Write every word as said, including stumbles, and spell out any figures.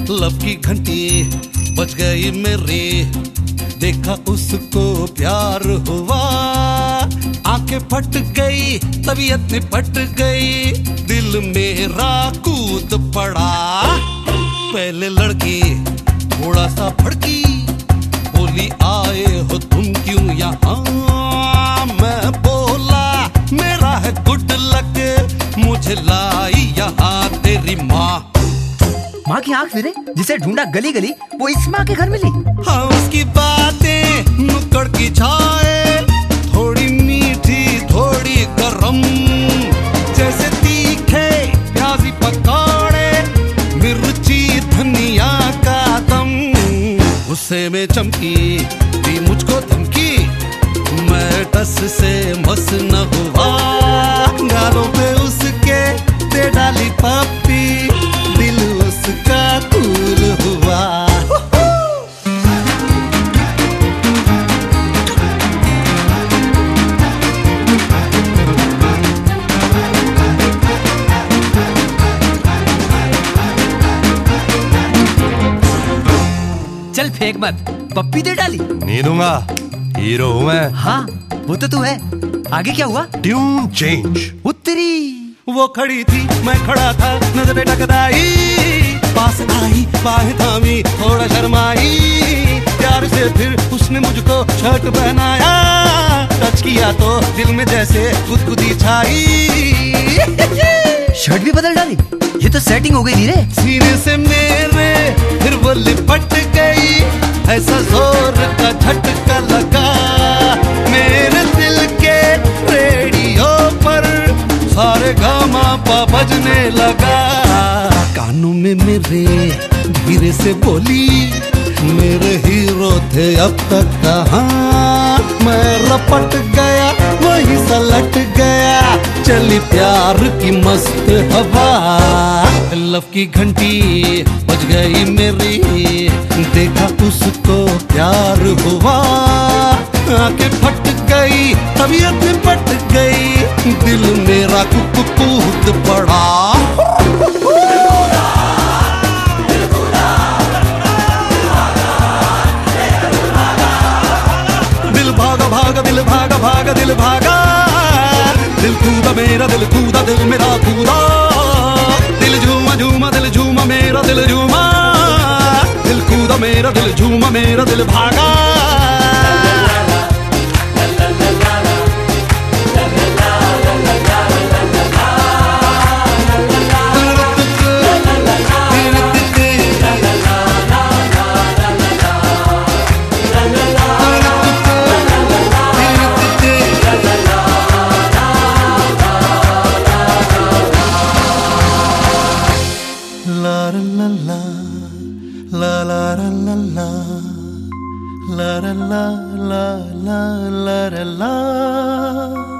Love की घंटी बज गई मेरी, देखा उसको प्यार हुआ, आंखें फट गई, तबीयत में पट गई, दिल मेरा कूद पड़ा। पहले लड़की थोड़ा सा भड़की, बोली आए हो तुम क्यों यहाँ? मैं बोला मेरा है गुड लक, मुझे लाई यहाँ तेरी माँ। माँ की आंख फिरे, जिसे ढूंढा गली गली, वो इस माँ के घर मिली। हाँ, उसकी बातें नुक्कड़ की छाए, थोड़ी मीठी थोड़ी गरम, जैसे तीखे प्याजी पकौड़े, मिर्ची धनिया का दम। गुस्से में चमकी दी मुझको धमकी, मैं टस से मस न हुआ, गालों पे उसके दे डाली पप्पी, दिल उसका कूल हुआ। चल फेंक मत, पप्पी दे डाली। नहीं दूंगा, हीरो हूँ मैं। हाँ वो तो तू है। आगे क्या हुआ? Tune change. उत्तरी वो खड़ी थी, मैं खड़ा था, नजरें टकराई, पास आई, बाहें थामी, थोड़ा शर्माई, प्यार से फिर उसने मुझको शर्ट पहनाया, टच किया तो दिल में जैसे गुदगुदी छाई। शर्ट भी बदल डाली, ये तो सेटिंग हो गई धीरे। सीने से मेरे फिर वो लिपट गई, ऐसा जोर का झटका लगा, मेरे दिल के रेडियो पर सारे गामा पा बजने लगा। कानों में मेरे धीरे से बोली, मेरे हीरो थे अब तक कहाँ? मैं रपट गया, वही सलट गया, चली प्यार की मस्त हवा। लव की घंटी बज गई मेरी, देखा उसको प्यार हुआ, आंखें फट गई, तबीयत में पट गई, दिल मेरा कूद पड़ा। दिल भागा भागा दिल भागा भागा दिल भागा, दिल कूदा मेरा दिल कूदा दिल मेरा कूदा, दिल झूमा झूमा दिल झूमा मेरा दिल झूमा, दिल कूदा मेरा दिल झूमा मेरा दिल भागा। La la la la la la la la la la la la la